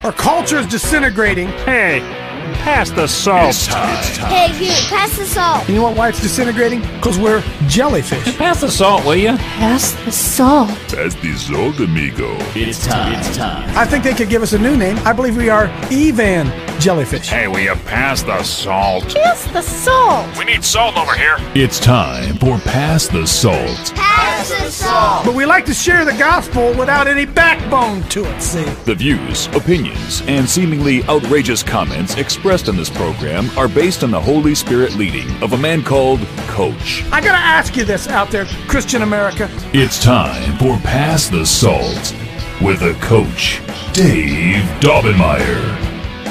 Our culture is disintegrating. Hey, pass the salt. It's time. Hey, you, pass the salt. You know what, why it's disintegrating? Because we're jellyfish. Pass the salt, will you? Pass the salt. Pass the salt, amigo. It's time. I think they could give us a new name. I believe we are Evan Jellyfish. Hey, will you pass the salt? Pass the salt. We need salt over here. It's time for Pass the Salt. Pass the salt. But we like to share the gospel without any backbone to it, see? The views, opinions, and seemingly outrageous comments expressed on this program are based on the Holy Spirit leading of a man called Coach. I gotta ask you this out there, Christian America. It's time for Pass the Salt with the Coach, Dave Daubenmire.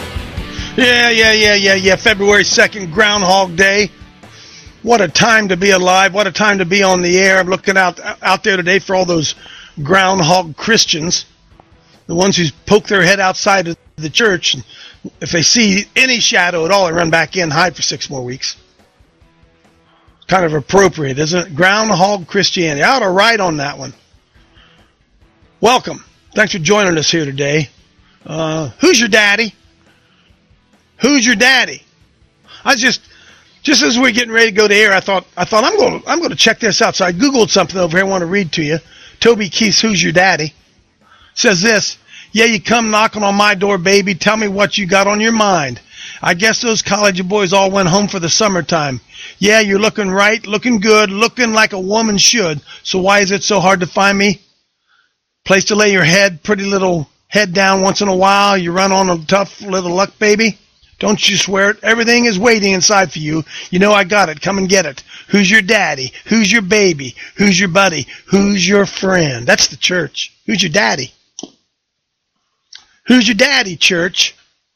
Yeah. February 2nd, Groundhog Day. What a time to be alive. What a time to be on the air. I'm looking out there today for all those groundhog Christians, the ones who poke their head outside of the church. And if they see any shadow at all, they run back in, hide for 6 more weeks. Kind of appropriate, isn't it? Groundhog Christianity. I ought to write on that one. Welcome. Thanks for joining us here today. Who's your daddy? Who's your daddy? I just as we're getting ready to go to air, I thought I'm going to check this out. So I Googled something over here I want to read to you. Toby Keith's Who's Your Daddy? Says this: yeah, you come knocking on my door, baby. Tell me what you got on your mind. I guess those college boys all went home for the summertime. Yeah, you're looking right, looking good, looking like a woman should. So why is it so hard to find me? Place to lay your head, pretty little head down once in a while. You run on a tough little luck, baby. Don't you swear it. Everything is waiting inside for you. You know I got it. Come and get it. Who's your daddy? Who's your baby? Who's your buddy? Who's your friend? That's the church. Who's your daddy? Who's your daddy, church?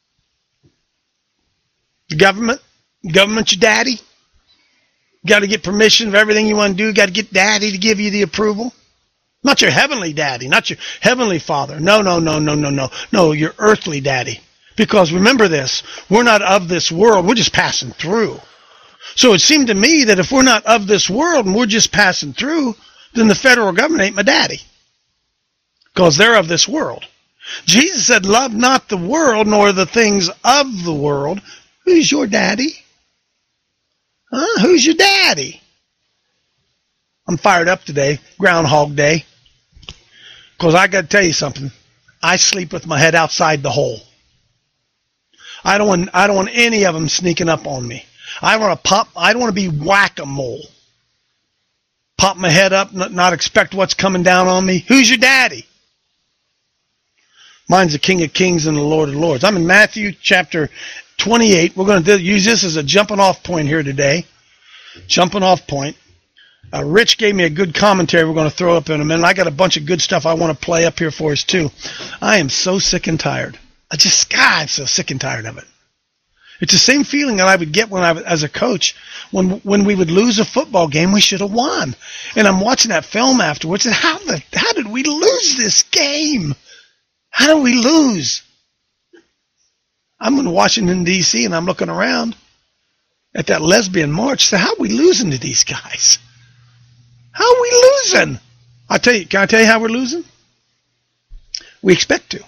The government? Government your daddy? Got to get permission of everything you want to do. Got to get daddy to give you the approval. Not your heavenly daddy. Not your heavenly father. No. No, your earthly daddy. Because remember this, we're not of this world, we're just passing through. So it seemed to me that if we're not of this world and we're just passing through, then the federal government ain't my daddy. Because they're of this world. Jesus said, love not the world nor the things of the world. Who's your daddy? Huh? Who's your daddy? I'm fired up today, Groundhog Day. Because I got to tell you something. I sleep with my head outside the hole. I don't want any of them sneaking up on me. I don't want to be whack-a-mole. Pop my head up, not expect what's coming down on me. Who's your daddy? Mine's the King of Kings and the Lord of Lords. I'm in Matthew chapter 28. We're going to use this as a jumping off point here today. Jumping off point. Rich gave me a good commentary we're going to throw up in a minute. I got a bunch of good stuff I want to play up here for us too. I am so sick and tired. I'm so sick and tired of it. It's the same feeling that I would get when as a coach, when we would lose a football game, we should have won. And I'm watching that film afterwards, and how did we lose this game? How did we lose? I'm in Washington, D.C., and I'm looking around at that lesbian march. So how are we losing to these guys? How are we losing? Can I tell you how we're losing? We expect to.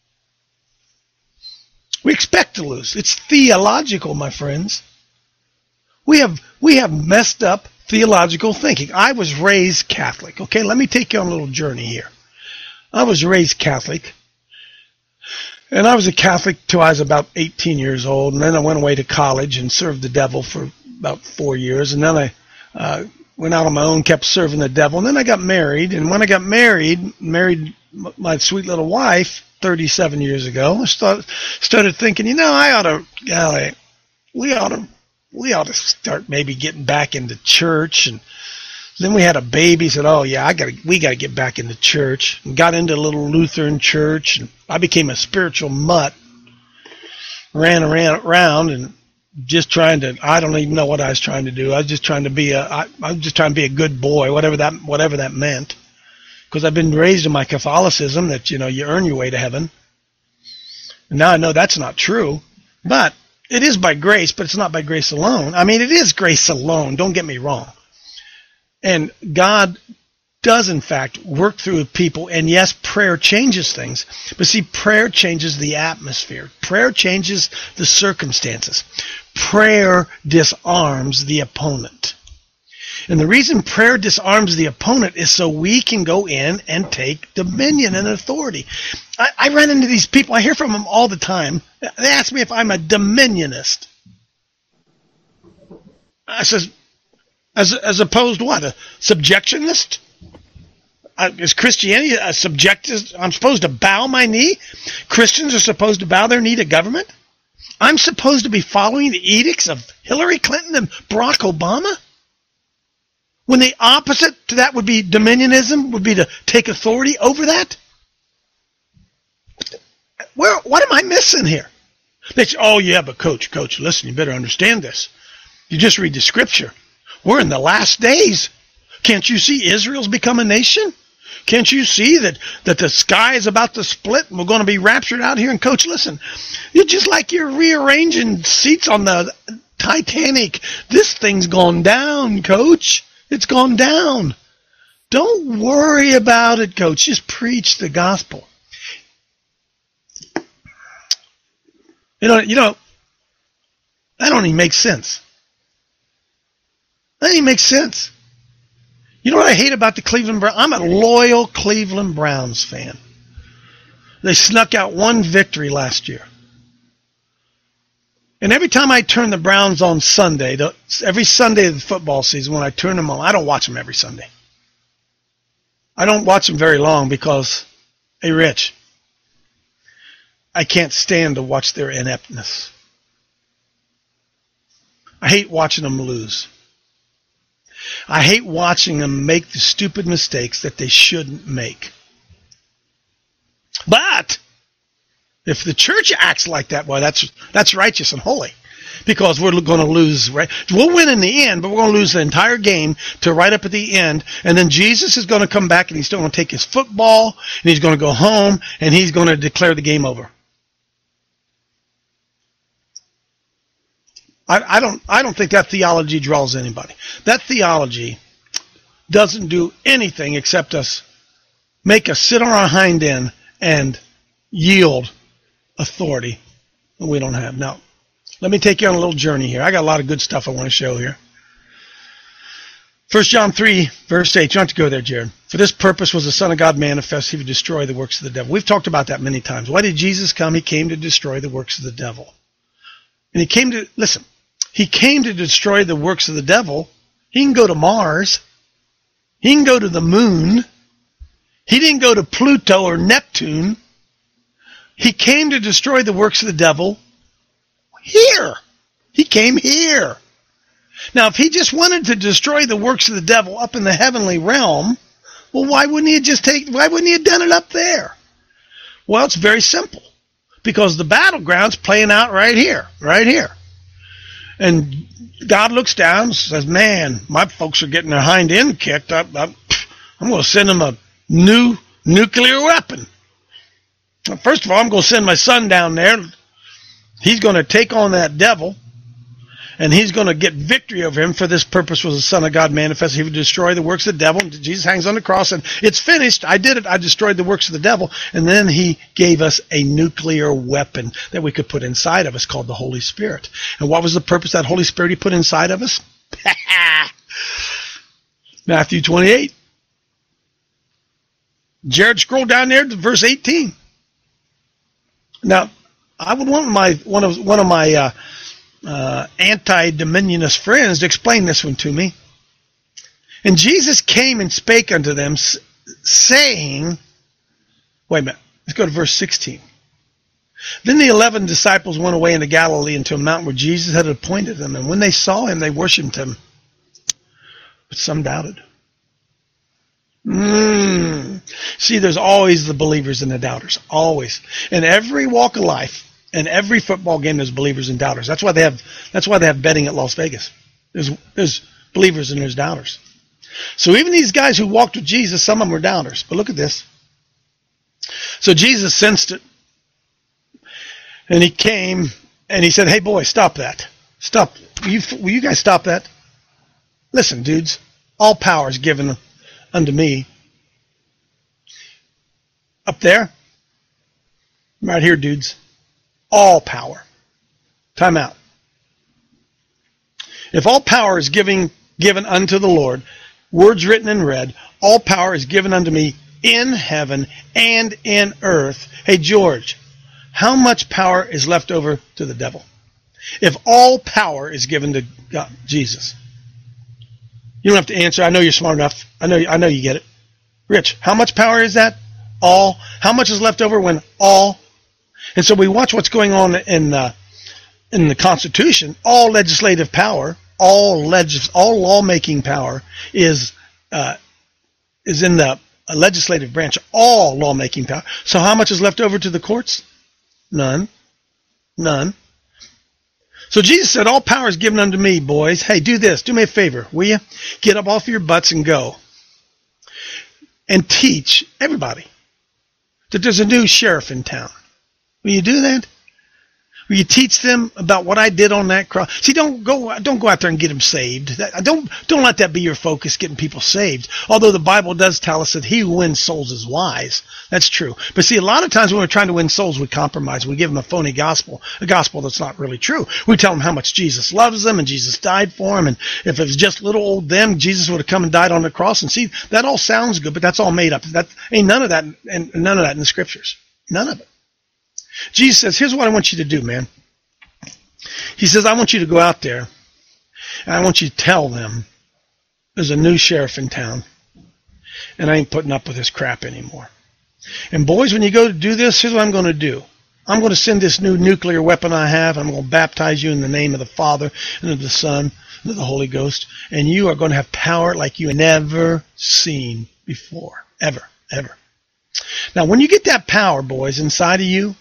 We expect to lose. It's theological, my friends. We have messed up theological thinking. I was raised Catholic. Okay, let me take you on a little journey here. I was raised Catholic. And I was a Catholic till I was about 18 years old. And then I went away to college and served the devil for about 4 years. And then I went out on my own, kept serving the devil. And then I got married. And when I got married my sweet little wife 37 years ago, I started thinking, we ought to start maybe getting back into church. And then we had a baby. Said, we got to get back into church. And got into a little Lutheran church. And I became a spiritual mutt. Ran around and just trying to. I don't even know what I was trying to do. I was just trying to be a good boy, whatever that meant. Because I've been raised in my Catholicism that you earn your way to heaven. And now I know that's not true, but it is by grace. But it's not by grace alone. I mean, it is grace alone. Don't get me wrong. And God does, in fact, work through people. And yes, prayer changes things. But see, prayer changes the atmosphere. Prayer changes the circumstances. Prayer disarms the opponent. And the reason prayer disarms the opponent is so we can go in and take dominion and authority. I run into these people. I hear from them all the time. They ask me if I'm a dominionist. I says, as opposed to what? A subjectionist? Is Christianity a subjectist? I'm supposed to bow my knee? Christians are supposed to bow their knee to government? I'm supposed to be following the edicts of Hillary Clinton and Barack Obama? When the opposite to that would be dominionism, would be to take authority over that? What am I missing here? They say, oh yeah, but coach, listen, you better understand this. You just read the scripture. We're in the last days. Can't you see Israel's become a nation? Can't you see that the sky is about to split and we're going to be raptured out here? And coach, listen, you're just like you're rearranging seats on the Titanic. This thing's gone down, coach. It's gone down. Don't worry about it, coach. Just preach the gospel. You know, that don't even make sense. That even makes sense. You know what I hate about the Cleveland Browns? I'm a loyal Cleveland Browns fan. They snuck out one victory last year. And every time I turn the Browns on Sunday, every Sunday of the football season, when I turn them on, I don't watch them every Sunday. I don't watch them very long because, hey, Rich, I can't stand to watch their ineptness. I hate watching them lose. I hate watching them make the stupid mistakes that they shouldn't make. But if the church acts like that, boy, that's righteous and holy. Because we're going to lose, right? We'll win in the end, but we're going to lose the entire game to right up at the end. And then Jesus is going to come back and he's still going to take his football and he's going to go home and he's going to declare the game over. I don't think that theology draws anybody. That theology doesn't do anything except make us sit on our hind end and yield authority that we don't have. Now, let me take you on a little journey here. I got a lot of good stuff I want to show here. 1 John 3, verse 8. You don't have to go there, Jared. For this purpose was the Son of God manifest. He would destroy the works of the devil. We've talked about that many times. Why did Jesus come? He came to destroy the works of the devil. And he came to destroy the works of the devil. He can go to Mars. He can go to the moon. He didn't go to Pluto or Neptune. He came to destroy the works of the devil here. He came here. Now, if he just wanted to destroy the works of the devil up in the heavenly realm, well, why wouldn't he have done it up there? Well, it's very simple. Because the battleground's playing out right here. And God looks down and says, man, my folks are getting their hind end kicked. I'm going to send them a new nuclear weapon. First of all, I'm going to send my son down there. He's going to take on that devil, and he's going to get victory over him. For this purpose was the Son of God manifest. He would destroy the works of the devil. Jesus hangs on the cross, and it's finished. I did it. I destroyed the works of the devil. And then he gave us a nuclear weapon that we could put inside of us called the Holy Spirit. And what was the purpose of that Holy Spirit he put inside of us? Matthew 28. Jared, scroll down there to verse 18. Now, I would want one of my anti-dominionist friends to explain this one to me. And Jesus came and spake unto them, saying, wait a minute, let's go to verse 16. Then the 11 disciples went away into Galilee into a mountain where Jesus had appointed them. And when they saw him, they worshipped him. But some doubted. See, there's always the believers and the doubters. Always. In every walk of life, in every football game, there's believers and doubters. That's why they have betting at Las Vegas. There's believers and there's doubters. So even these guys who walked with Jesus, some of them were doubters. But look at this. So Jesus sensed it. And he came and he said, hey boy, stop that. Stop. Will you guys stop that? Listen, dudes, all power is given unto me Up there. Right here, dudes. All power. Time out. If all power is given unto the Lord, words written in red, all power is given unto me in heaven and in earth. Hey, George, how much power is left over to the devil? If all power is given to God, Jesus. You don't have to answer. I know you're smart enough. I know you get it. Rich, how much power is that? All. How much is left over when all? And so we watch what's going on in the Constitution. All legislative power, all lawmaking power is in the legislative branch. All lawmaking power. So how much is left over to the courts? None. So Jesus said, all power is given unto me, boys. Hey, do this. Do me a favor, will you? Get up off your butts and go. And teach everybody that there's a new sheriff in town. Will you do that? Will you teach them about what I did on that cross? See, don't go out there and get them saved. Don't let that be your focus, getting people saved. Although the Bible does tell us that he who wins souls is wise. That's true. But see, a lot of times when we're trying to win souls, we compromise. We give them a phony gospel, a gospel that's not really true. We tell them how much Jesus loves them and Jesus died for them. And if it was just little old them, Jesus would have come and died on the cross. And see, that all sounds good, but that's all made up. That ain't none of that in the scriptures. None of it. Jesus says, here's what I want you to do, man. He says, I want you to go out there, and I want you to tell them there's a new sheriff in town, and I ain't putting up with this crap anymore. And boys, when you go to do this, here's what I'm going to do. I'm going to send this new nuclear weapon I have. I'm going to baptize you in the name of the Father, and of the Son, and of the Holy Ghost, and you are going to have power like you never seen before. Ever. Now, when you get that power, boys, inside of you,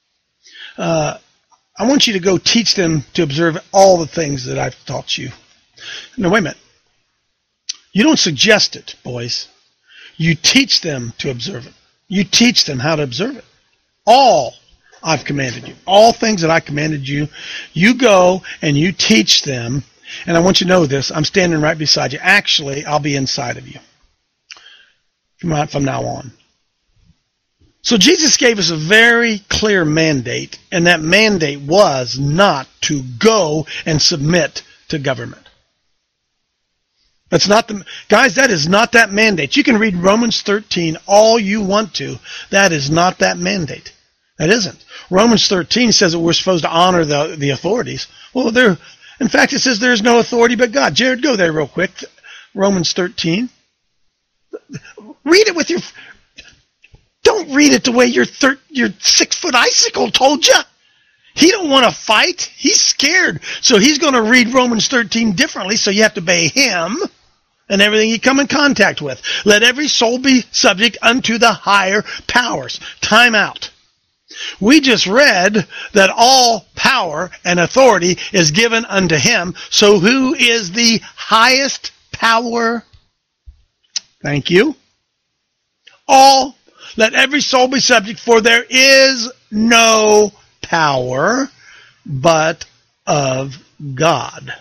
I want you to go teach them to observe all the things that I've taught you. No, wait a minute. You don't suggest it, boys. You teach them to observe it. You teach them how to observe it. All I've commanded you. All things that I commanded you. You go and you teach them. And I want you to know this. I'm standing right beside you. Actually, I'll be inside of you from now on. So Jesus gave us a very clear mandate, and that mandate was not to go and submit to government. That's not guys, that is not that mandate. You can read Romans 13 all you want to. That is not that mandate. That isn't. Romans 13 says that we're supposed to honor the authorities. Well, in fact, it says there's no authority but God. Jared, go there real quick. Romans 13. Read it with your... Don't read it the way your 6-foot icicle told you. He don't want to fight. He's scared. So he's going to read Romans 13 differently, so you have to obey him and everything you come in contact with. Let every soul be subject unto the higher powers. Time out. We just read that all power and authority is given unto him. So who is the highest power? Thank you. All. Let every soul be subject, for there is no power but of God.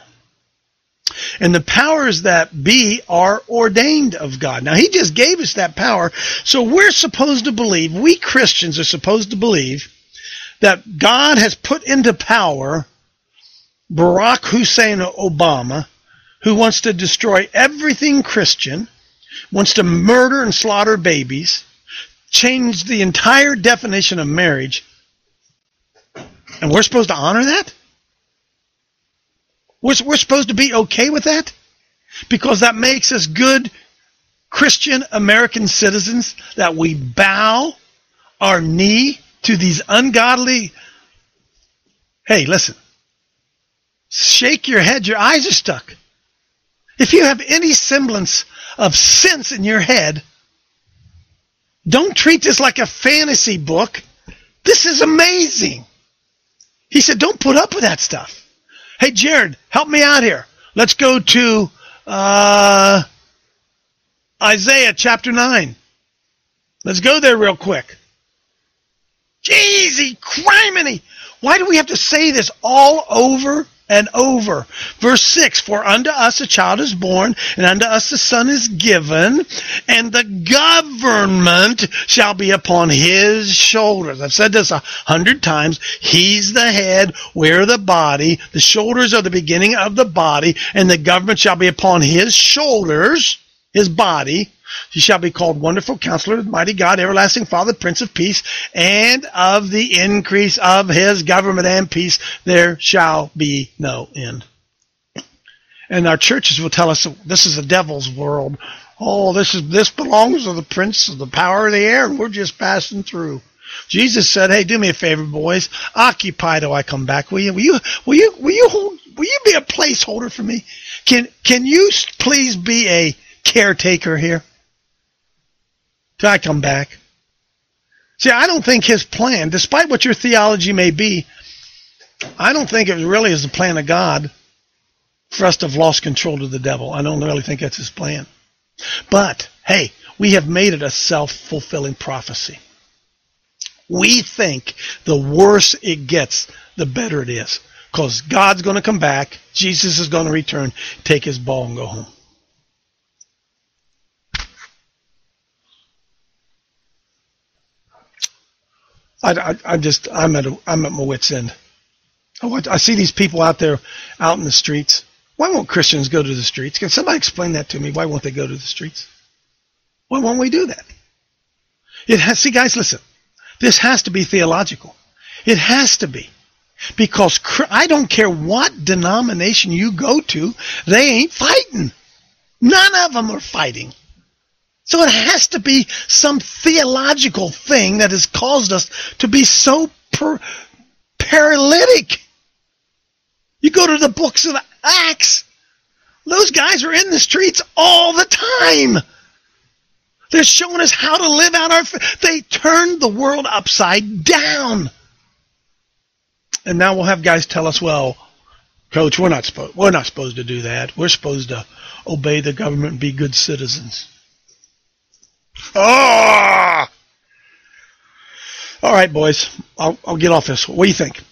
And the powers that be are ordained of God. Now, he just gave us that power, so we're supposed to believe, we Christians are supposed to believe, that God has put into power Barack Hussein Obama, who wants to destroy everything Christian, wants to murder and slaughter babies, change the entire definition of marriage, and we're supposed to honor that? We're supposed to be okay with that? Because that makes us good Christian American citizens, that we bow our knee to these ungodly... Hey, listen. Shake your head. Your eyes are stuck. If you have any semblance of sense in your head, don't treat this like a fantasy book. This is amazing. He said, don't put up with that stuff. Hey, Jared, help me out here. Let's go to Isaiah chapter 9. Let's go there real quick. Jeezy, criminy. Why do we have to say this all over and over. Verse 6, for unto us a child is born, and unto us a son is given, and the government shall be upon his shoulders. I've said this 100 times. He's the head, we're the body. The shoulders are the beginning of the body, and the government shall be upon his shoulders, his body. He shall be called Wonderful Counselor, Mighty God, Everlasting Father, Prince of Peace, and of the increase of his government and peace there shall be no end. And our churches will tell us this is the devil's world. Oh, this belongs to the prince of the power of the air, and we're just passing through. Jesus said, "Hey, do me a favor, boys. Occupy till I come back. Will you be a placeholder for me? Can you please be a caretaker here till I come back?" See, I don't think his plan, despite what your theology may be, I don't think it really is the plan of God for us to have lost control to the devil. I don't really think that's his plan. But, hey, we have made it a self-fulfilling prophecy. We think the worse it gets, the better it is. Because God's going to come back, Jesus is going to return, take his ball and go home. I'm at my wit's end. I see these people out there, out in the streets. Why won't Christians go to the streets? Can somebody explain that to me? Why won't they go to the streets? Why won't we do that? See, guys, listen. This has to be theological. It has to be. Because I don't care what denomination you go to, they ain't fighting. None of them are fighting. So it has to be some theological thing that has caused us to be so paralytic. You go to the books of the Acts, those guys are in the streets all the time. They're showing us how to live out our faith. They turned the world upside down. And now we'll have guys tell us, well, Coach, we're not supposed to do that. We're supposed to obey the government and be good citizens. Oh! All right, boys. I'll get off this. What do you think?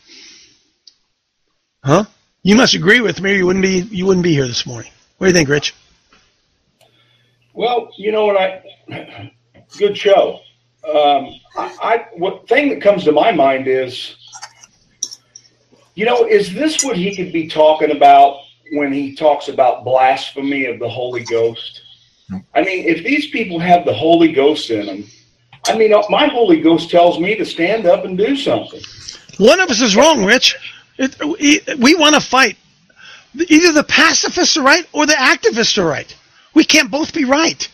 Huh? You must agree with me, or you wouldn't be here this morning. What do you think, Rich? Well, you know what? Good show. What thing that comes to my mind is, is this what he could be talking about when he talks about blasphemy of the Holy Ghost? I mean, if these people have the Holy Ghost in them, I mean, my Holy Ghost tells me to stand up and do something. One of us is wrong, Rich. We want to fight. Either the pacifists are right or the activists are right. We can't both be right.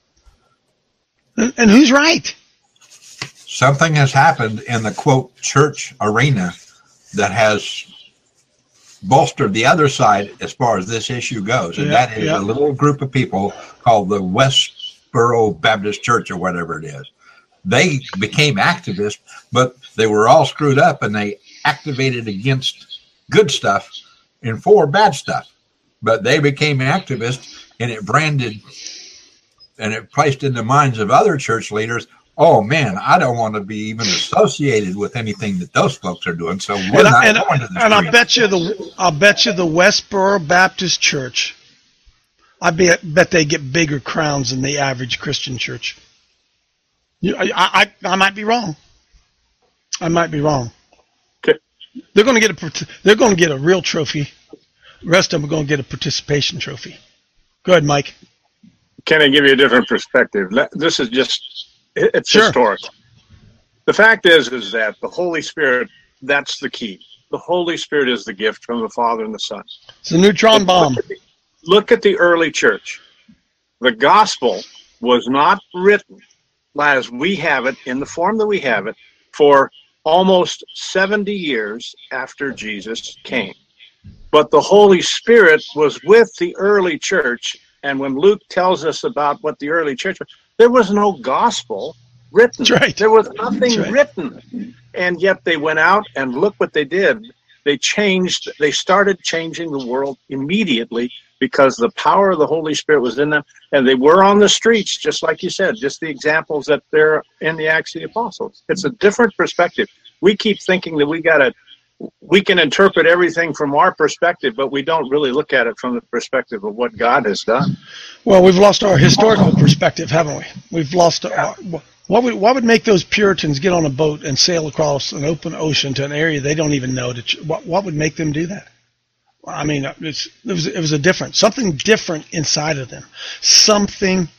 And who's right? Something has happened in the, quote, church arena that has bolstered the other side as far as this issue goes. And that is a little group of people called the Westboro Baptist Church or whatever it is. They became activists, but they were all screwed up and they activated against good stuff and for bad stuff. But they became activists, and it branded and it placed in the minds of other church leaders, oh man, I don't want to be even associated with anything that those folks are doing. So we're not going to the and I'll bet you the Westboro Baptist Church, I bet they get bigger crowns than the average Christian church. I might be wrong. I might be wrong. Okay. They're going to get a real trophy. The rest of them are going to get a participation trophy. Go ahead, Mike. Can I give you a different perspective? This is it's sure. Historical. The fact is that the Holy Spirit, that's the key. The Holy Spirit is the gift from the Father and the Son. It's a neutron bomb. Look at the early church. The gospel was not written as we have it, in the form that we have it, for almost 70 years after Jesus came. But the Holy Spirit was with the early church, and when Luke tells us about what the early church was, there was no gospel written. That's right. There was nothing right. written. And yet they went out and look what they did. They started changing the world immediately because the power of the Holy Spirit was in them, and they were on the streets, just like you said, just the examples that they're in the Acts of the Apostles. It's a different perspective. We keep thinking that we got to we can interpret everything from our perspective, but we don't really look at it from the perspective of what God has done. Well, we've lost our historical perspective, haven't we? We've lost what would make those Puritans get on a boat and sail across an open ocean to an area they don't even know? What would make them do that? I mean, it was a something different inside of them. Something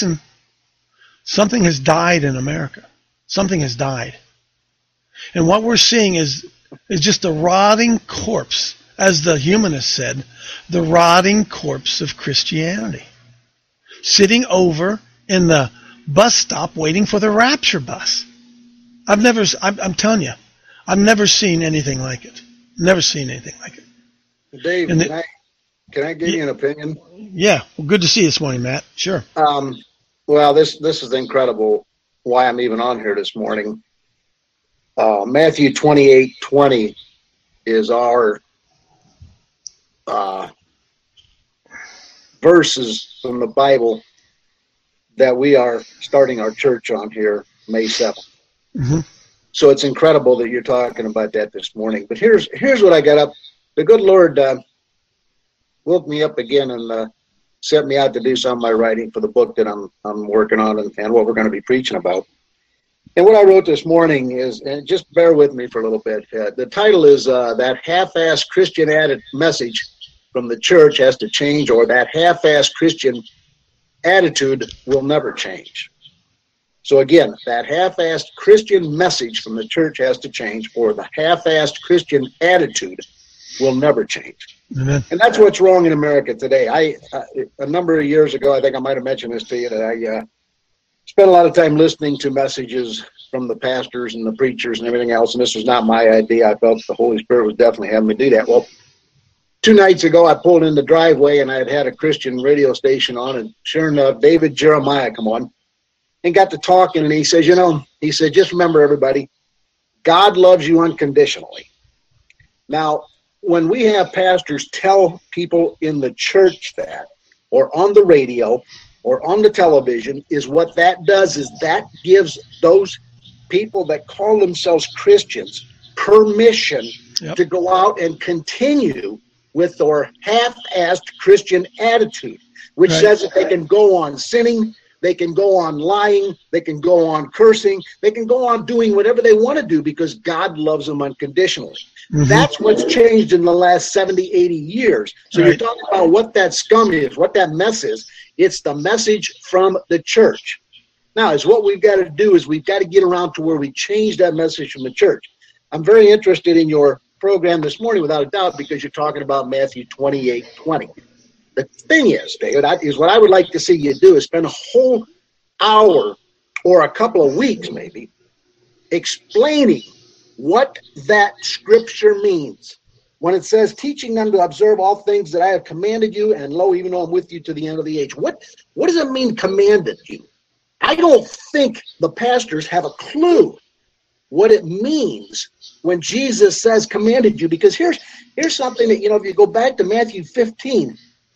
has died in America. Something has died. And what we're seeing is just a rotting corpse, as the humanist said, the rotting corpse of Christianity, sitting over in the bus stop waiting for the rapture bus. I'm telling you, I've never seen anything like it. Never seen anything like it. Dave, can I give you an opinion? Yeah. Well, good to see you this morning, Matt. Sure. Well, this is incredible why I'm even on here this morning. Matthew 28:20 is our verses from the Bible that we are starting our church on here May 7th. Mm-hmm. So it's incredible that you're talking about that this morning. But here's what I got up. The good Lord woke me up again and sent me out to do some of my writing for the book that I'm working on and what we're going to be preaching about. And what I wrote this morning is, and just bear with me for a little bit, the title is That Half-Assed Christian Added Message from the Church Has to Change, or That Half-Assed Christian Attitude Will Never Change. So again, that half-assed Christian message from the church has to change, or the half-assed Christian attitude will never change. Amen. And that's what's wrong in America today. A number of years ago, I think I might have mentioned this to you, that I spent a lot of time listening to messages from the pastors and the preachers and everything else, and this was not my idea. I felt the Holy Spirit was definitely having me do that. Well, 2 nights ago, I pulled in the driveway, and I had a Christian radio station on, and sure enough, David Jeremiah come on and got to talking, and he says, just remember, everybody, God loves you unconditionally. Now, when we have pastors tell people in the church that, or on the radio, or on the television, is what that does is that gives those people that call themselves Christians permission to go out and continue with their half-assed Christian attitude, which says that they can go on sinning, they can go on lying, they can go on cursing, they can go on doing whatever they want to do because God loves them unconditionally. Mm-hmm. That's what's changed in the last 70, 80 years. So you're talking about what that scum is, what that mess is. It's the message from the church. Now, is what we've got to do is we've got to get around to where we change that message from the church. I'm very interested in your program this morning, without a doubt, because you're talking about Matthew 28:20. The thing is, David, is what I would like to see you do is spend a whole hour or a couple of weeks maybe explaining what that scripture means. When it says, teaching them to observe all things that I have commanded you, and lo, even though I'm with you to the end of the age. What does it mean, commanded you? I don't think the pastors have a clue what it means when Jesus says commanded you, because here's something that, if you go back to Matthew 15,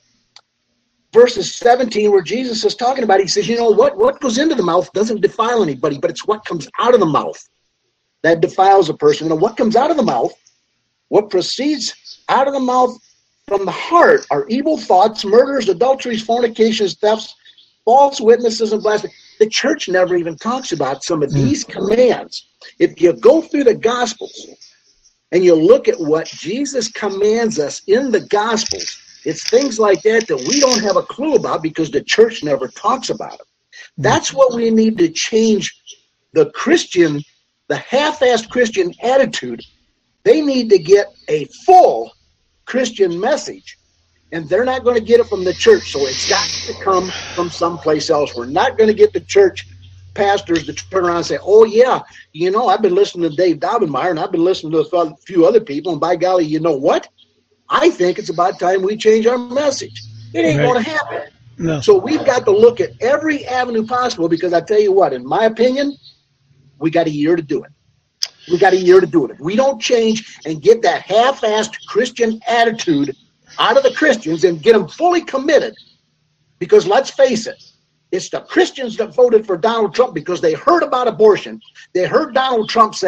verses 17, where Jesus is talking about, he says, what goes into the mouth doesn't defile anybody, but it's what comes out of the mouth that defiles a person. And what comes out of the mouth, what proceeds out of the mouth from the heart, are evil thoughts, murders, adulteries, fornications, thefts, false witnesses, and blasphemy. The church never even talks about some of these commands. If you go through the Gospels and you look at what Jesus commands us in the Gospels, it's things like that we don't have a clue about because the church never talks about it. That's what we need to change. The half-assed Christian attitude, they need to get a full Christian message, and they're not going to get it from the church, so it's got to come from someplace else. We're not going to get the church pastors to turn around and say, oh, yeah, I've been listening to Dave Daubenmire, and I've been listening to a few other people, and by golly, you know what? I think it's about time we change our message. It ain't going to happen. No. So we've got to look at every avenue possible, because I tell you what, in my opinion, we got a year to do it. We got a year to do it. If we don't change and get that half-assed Christian attitude out of the Christians and get them fully committed, because let's face it, it's the Christians that voted for Donald Trump because they heard about abortion. They heard Donald Trump say,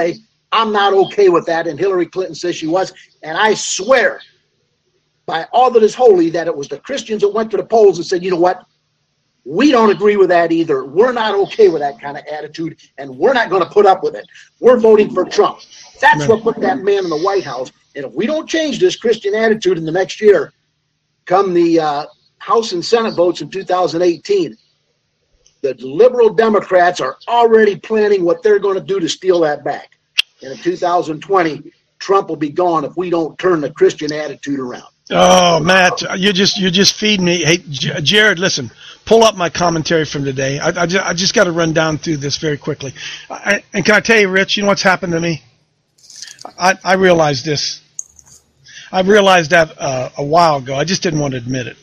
I'm not okay with that, and Hillary Clinton says she was. And I swear by all that is holy that it was the Christians that went to the polls and said, you know what? We don't agree with that either. We're not okay with that kind of attitude, and we're not going to put up with it. We're voting for Trump. That's what put that man in the White House. And if we don't change this Christian attitude in the next year, come the House and Senate votes in 2018, the liberal Democrats are already planning what they're going to do to steal that back. And in 2020, Trump will be gone if we don't turn the Christian attitude around. Oh, Matt, you just feed me. Hey, Jared, listen, pull up my commentary from today. I just got to run down through this very quickly. And can I tell you, Rich, you know what's happened to me? I realized this. I realized that a while ago. I just didn't want to admit it.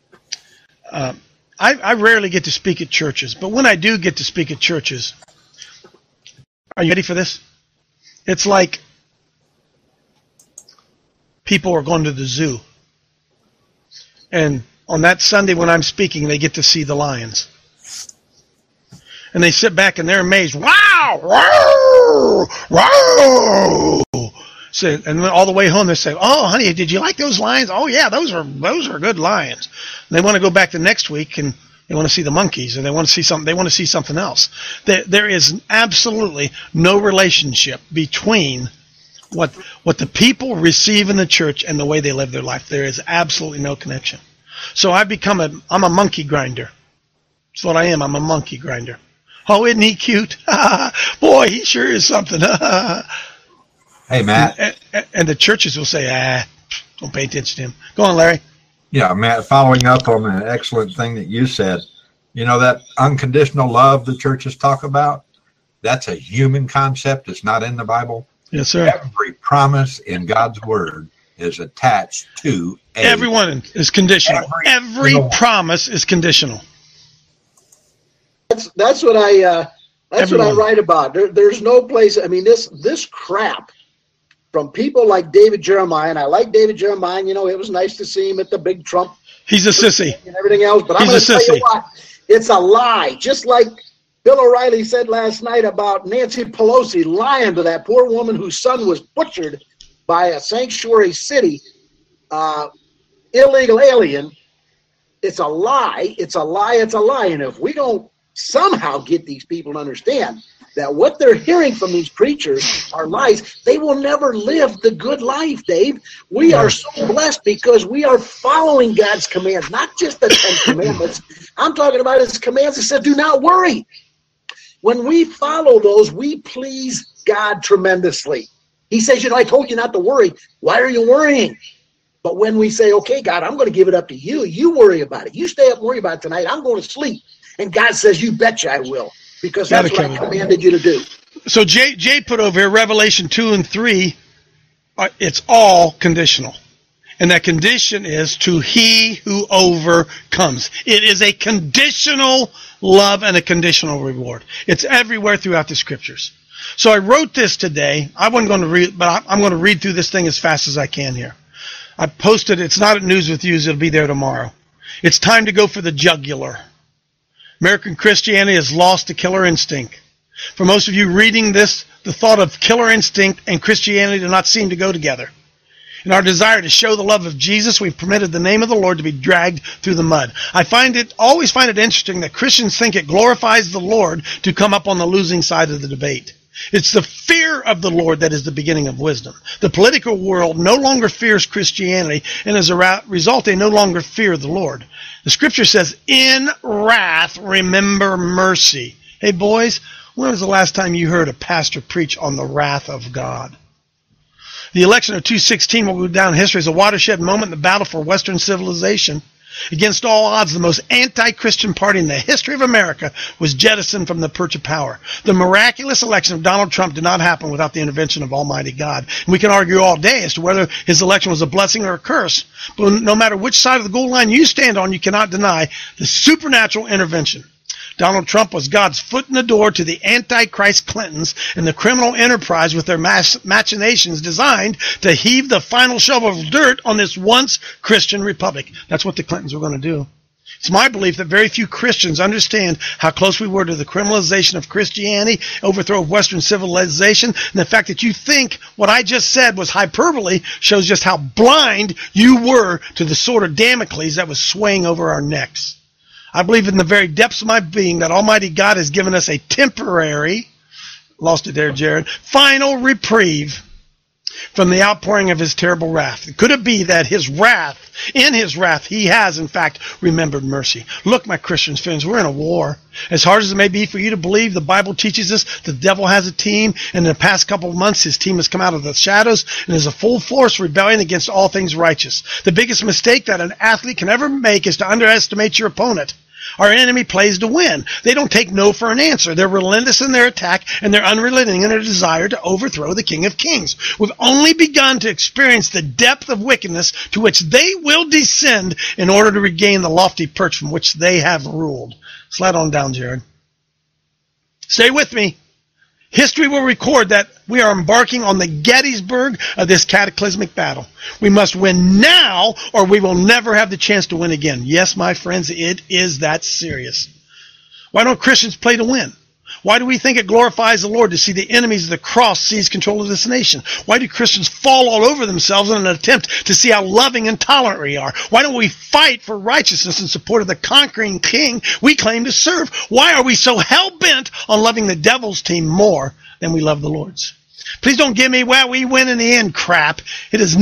I rarely get to speak at churches, but when I do get to speak at churches, are you ready for this? It's like people are going to the zoo. And on that Sunday when I'm speaking, they get to see the lions. And they sit back and they're amazed. Wow! Wow! Wow! So, and all the way home they say, oh, honey, did you like those lions? Oh, yeah, those are good lions. And they want to go back the next week and they want to see the monkeys, and they want to see something. They want to see something else. There is absolutely no relationship between what the people receive in the church and the way they live their life. There is absolutely no connection. So I'm a monkey grinder. That's what I am. I'm a monkey grinder. Oh, isn't he cute? Boy, he sure is something. Hey, Matt. And the churches will say, don't pay attention to him. Go on, Larry. Yeah, Matt, following up on an excellent thing that you said, you know, that unconditional love the churches talk about, that's a human concept. It's not in the Bible. Yes, sir. Every promise in God's word is attached to everyone is conditional. Every promise is conditional. That's what I write about. There's no place. I mean, this crap from people like David Jeremiah, and I like David Jeremiah. You know, it was nice to see him at the big Trump. He's a sissy and everything else. But I'm going to tell you what, it's a lie. Just like Bill O'Reilly said last night about Nancy Pelosi lying to that poor woman whose son was butchered by a sanctuary city illegal alien. It's a lie. It's a lie. It's a lie. And if we don't somehow get these people to understand that what they're hearing from these preachers are lies, they will never live the good life, Dave. We are so blessed because we are following God's commands, not just the 10 commandments. I'm talking about his commands that said, do not worry. When we follow those, we please God tremendously. He says, you know, I told you not to worry. Why are you worrying? But when we say, okay, God, I'm going to give it up to you. You worry about it. You stay up and worry about it tonight. I'm going to sleep. And God says, you betcha I will. Because that's what I commanded you to do. So Jay put over here, Revelation 2 and 3, it's all conditional. And that condition is to he who overcomes. It is a conditional love and a conditional reward. It's everywhere throughout the scriptures. So I wrote this today. I wasn't going to read, but I'm going to read through this thing as fast as I can here. I posted, it's not at News with Views, it'll be there tomorrow. It's time to go for the jugular. American Christianity has lost the killer instinct. For most of you reading this, the thought of killer instinct and Christianity do not seem to go together. In our desire to show the love of Jesus, we've permitted the name of the Lord to be dragged through the mud. I always find it interesting that Christians think it glorifies the Lord to come up on the losing side of the debate. It's the fear of the Lord that is the beginning of wisdom. The political world no longer fears Christianity, and as a result, they no longer fear the Lord. The scripture says, in wrath, remember mercy. Hey, boys, when was the last time you heard a pastor preach on the wrath of God? The election of 2016 will go down in history as a watershed moment in the battle for Western civilization. Against all odds, the most anti-Christian party in the history of America was jettisoned from the perch of power. The miraculous election of Donald Trump did not happen without the intervention of Almighty God. And we can argue all day as to whether his election was a blessing or a curse. But no matter which side of the goal line you stand on, you cannot deny the supernatural intervention. Donald Trump was God's foot in the door to the Antichrist Clintons and the criminal enterprise with their machinations designed to heave the final shovel of dirt on this once Christian republic. That's what the Clintons were going to do. It's my belief that very few Christians understand how close we were to the criminalization of Christianity, overthrow of Western civilization, and the fact that you think what I just said was hyperbole shows just how blind you were to the sword of Damocles that was swaying over our necks. I believe in the very depths of my being that Almighty God has given us a temporary, lost it there, Jared, final reprieve from the outpouring of his terrible wrath. Could it be that in his wrath, he has, in fact, remembered mercy? Look, my Christian friends, we're in a war. As hard as it may be for you to believe, the Bible teaches us the devil has a team, and in the past couple of months, his team has come out of the shadows and is a full force rebellion against all things righteous. The biggest mistake that an athlete can ever make is to underestimate your opponent. Our enemy plays to win. They don't take no for an answer. They're relentless in their attack, and they're unrelenting in their desire to overthrow the King of Kings. We've only begun to experience the depth of wickedness to which they will descend in order to regain the lofty perch from which they have ruled. Slide on down, Jared. Stay with me. History will record that we are embarking on the Gettysburg of this cataclysmic battle. We must win now, or we will never have the chance to win again. Yes, my friends, it is that serious. Why don't Christians play to win? Why do we think it glorifies the Lord to see the enemies of the cross seize control of this nation? Why do Christians fall all over themselves in an attempt to see how loving and tolerant we are? Why don't we fight for righteousness in support of the conquering king we claim to serve? Why are we so hell-bent on loving the devil's team more than we love the Lord's? Please don't give me, well, we win in the end crap. It is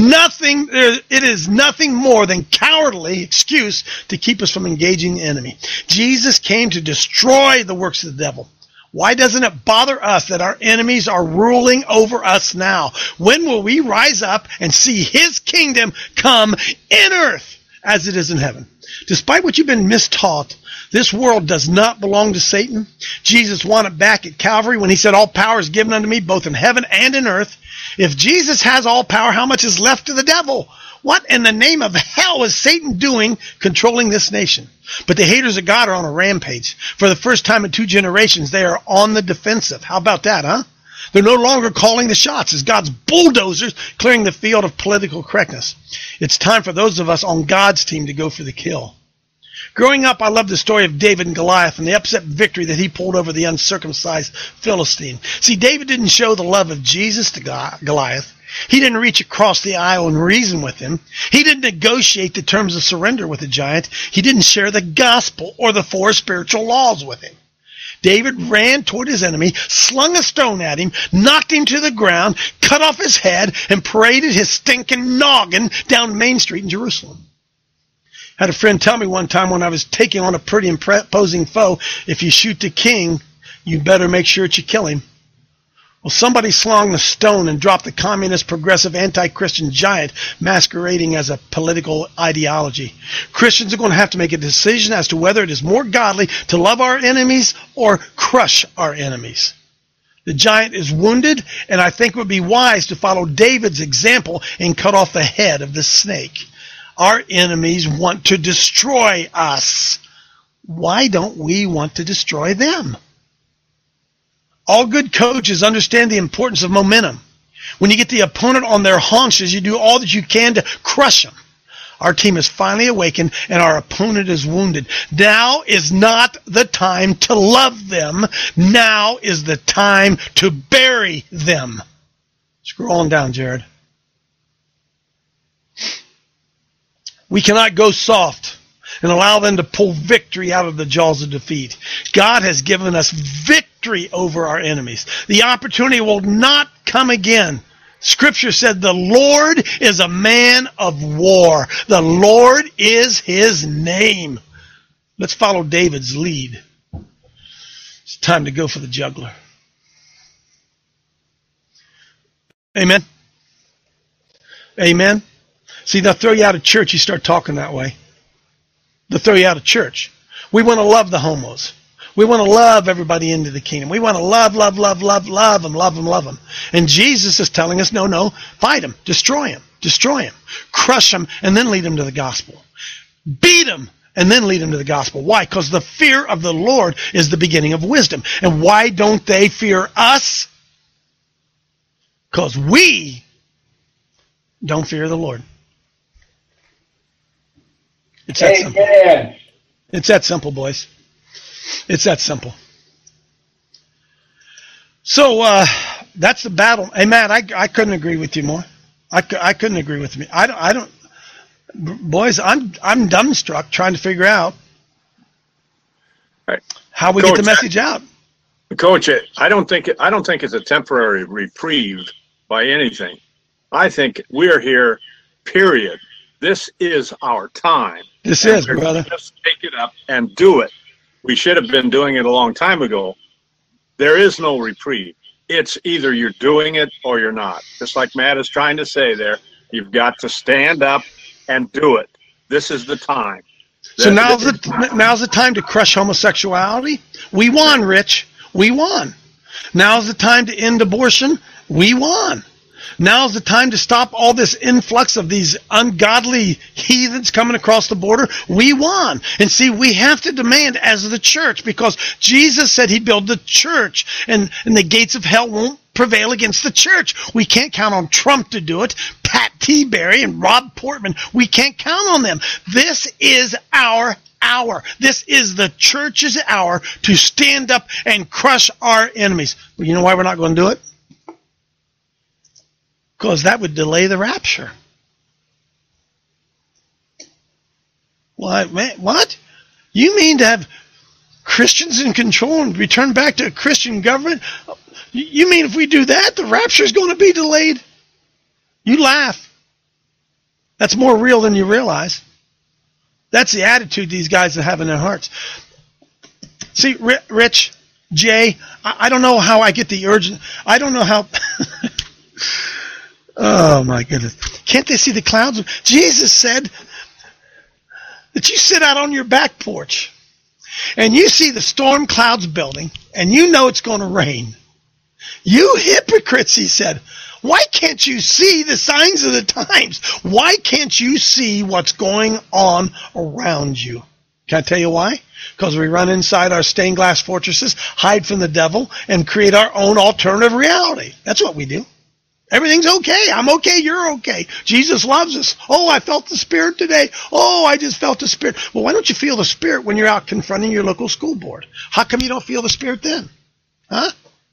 nothing more than cowardly excuse to keep us from engaging the enemy. Jesus came to destroy the works of the devil. Why doesn't it bother us that our enemies are ruling over us now? When will we rise up and see his kingdom come in earth as it is in heaven? Despite what you've been mistaught, this world does not belong to Satan. Jesus won it back at Calvary when he said, all power is given unto me both in heaven and in earth. If Jesus has all power, how much is left to the devil? What in the name of hell is Satan doing controlling this nation? But the haters of God are on a rampage. For the first time in 2 generations, they are on the defensive. How about that, huh? They're no longer calling the shots as God's bulldozers clearing the field of political correctness. It's time for those of us on God's team to go for the kill. Growing up, I loved the story of David and Goliath and the upset victory that he pulled over the uncircumcised Philistine. See, David didn't show the love of Jesus to Goliath. He didn't reach across the aisle and reason with him. He didn't negotiate the terms of surrender with the giant. He didn't share the gospel or the 4 spiritual laws with him. David ran toward his enemy, slung a stone at him, knocked him to the ground, cut off his head, and paraded his stinking noggin down Main Street in Jerusalem. I had a friend tell me one time when I was taking on a pretty imposing foe, if you shoot the king, you better make sure that you kill him. Well, somebody slung the stone and dropped the communist, progressive, anti-Christian giant masquerading as a political ideology. Christians are going to have to make a decision as to whether it is more godly to love our enemies or crush our enemies. The giant is wounded, and I think it would be wise to follow David's example and cut off the head of the snake. Our enemies want to destroy us. Why don't we want to destroy them? All good coaches understand the importance of momentum. When you get the opponent on their haunches, you do all that you can to crush them. Our team is finally awakened, and our opponent is wounded. Now is not the time to love them. Now is the time to bury them. Scroll on down, Jared. We cannot go soft and allow them to pull victory out of the jaws of defeat. God has given us victory over our enemies. The opportunity will not come again. Scripture said the Lord is a man of war. The Lord is his name. Let's follow David's lead. It's time to go for the juggler. Amen. Amen. See, they'll throw you out of church. You start talking that way. They'll throw you out of church. We want to love the homos. We want to love everybody into the kingdom. We want to love them. And Jesus is telling us, no, fight them, destroy them, crush them, and then lead them to the gospel. Beat them, and then lead them to the gospel. Why? Because the fear of the Lord is the beginning of wisdom. And why don't they fear us? Because we don't fear the Lord. It's that simple. Amen. It's that simple, boys. It's that simple. So that's the battle. Hey, Matt, I couldn't agree with you more. I couldn't agree with me. I don't. Boys, I'm dumbstruck trying to figure out how we get the message out. Coach, I don't think it's a temporary reprieve by anything. I think we're here. Period. This is our time. This is, brother. Just take it up and do it. We should have been doing it a long time ago. There is no reprieve. It's either you're doing it or you're not. Just like Matt is trying to say there, you've got to stand up and do it. This is the time. So now's the time to crush homosexuality. We won, Rich. We won. Now's the time to end abortion. We won. Now's the time to stop all this influx of these ungodly heathens coming across the border. We won. And see, we have to demand as the church, because Jesus said he'd build the church, and the gates of hell won't prevail against the church. We can't count on Trump to do it. Pat Tiberi and Rob Portman, we can't count on them. This is our hour. This is the church's hour to stand up and crush our enemies. Well, you know why we're not going to do it? Because that would delay the rapture. What? What? You mean to have Christians in control and return back to a Christian government? You mean if we do that, the rapture is going to be delayed? You laugh. That's more real than you realize. That's the attitude these guys have in their hearts. See, Rich, Jay, I don't know how I get the urgent. I don't know how. Oh, my goodness. Can't they see the clouds? Jesus said that you sit out on your back porch and you see the storm clouds building and you know it's going to rain. You hypocrites, he said. Why can't you see the signs of the times? Why can't you see what's going on around you? Can I tell you why? Because we run inside our stained glass fortresses, hide from the devil, and create our own alternative reality. That's what we do. Everything's okay. I'm okay. You're okay. Jesus loves us. Oh, I felt the Spirit today. Oh, I just felt the Spirit. Well, why don't you feel the Spirit when you're out confronting your local school board? How come you don't feel the Spirit then? Huh?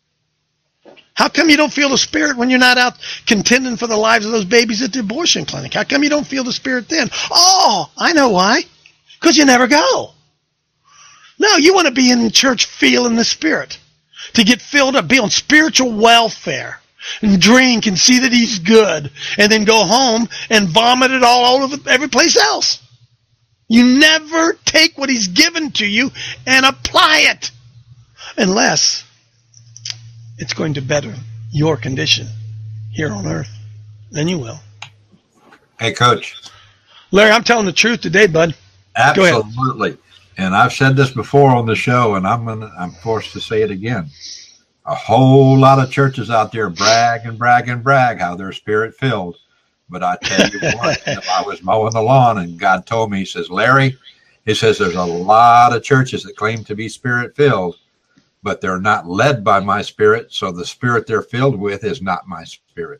How come you don't feel the Spirit when you're not out contending for the lives of those babies at the abortion clinic? How come you don't feel the Spirit then? Oh, I know why. Because you never go. No, you want to be in church feeling the Spirit. To get filled up, be on spiritual welfare. And drink and see that he's good, and then go home and vomit it all over every place else. You never take what he's given to you and apply it unless it's going to better your condition here on earth. Then you will. Hey, Coach. Larry, I'm telling the truth today, bud. Absolutely. And I've said this before on the show, and I'm forced to say it again. A whole lot of churches out there brag how they're Spirit-filled. But I tell you what, if I was mowing the lawn and God told me, he says, Larry, he says, there's a lot of churches that claim to be Spirit-filled, but they're not led by my Spirit, so the Spirit they're filled with is not my Spirit.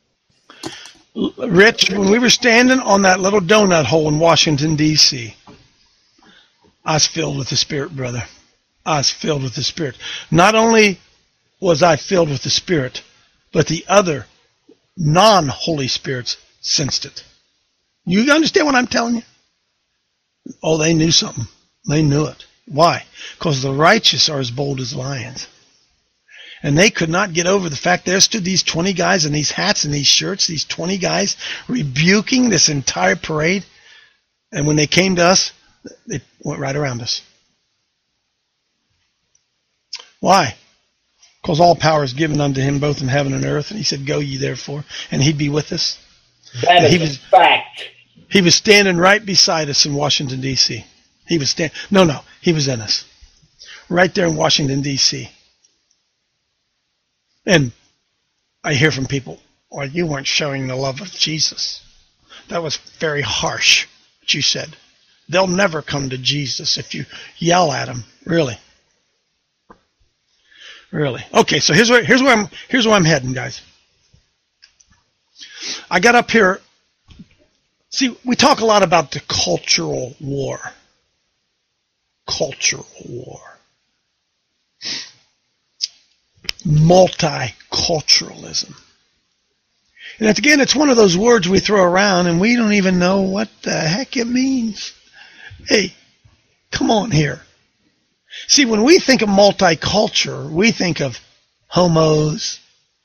Rich, when we were standing on that little donut hole in Washington, D.C., I was filled with the Spirit, brother. I was filled with the Spirit. Not only was I filled with the Spirit, but the other non-Holy Spirits sensed it. You understand what I'm telling you? Oh, they knew something. They knew it. Why? Because the righteous are as bold as lions. And they could not get over the fact there stood these 20 guys in these hats and these shirts, these 20 guys rebuking this entire parade. And when they came to us, they went right around us. Why? Because all power is given unto him both in heaven and earth. And he said, go ye therefore. And he'd be with us. That is a fact. He was standing right beside us in Washington, D.C. He was he was in us. Right there in Washington, D.C. And I hear from people, well, you weren't showing the love of Jesus. That was very harsh, what you said. They'll never come to Jesus if you yell at them. Really. Really. Okay, so here's where I'm heading, guys. I got up here. See, we talk a lot about the cultural war. cultural war. Multiculturalism. And again, it's one of those words we throw around and we don't even know what the heck it means. Hey, come on here. See, when we think of multicultural, we think of homos,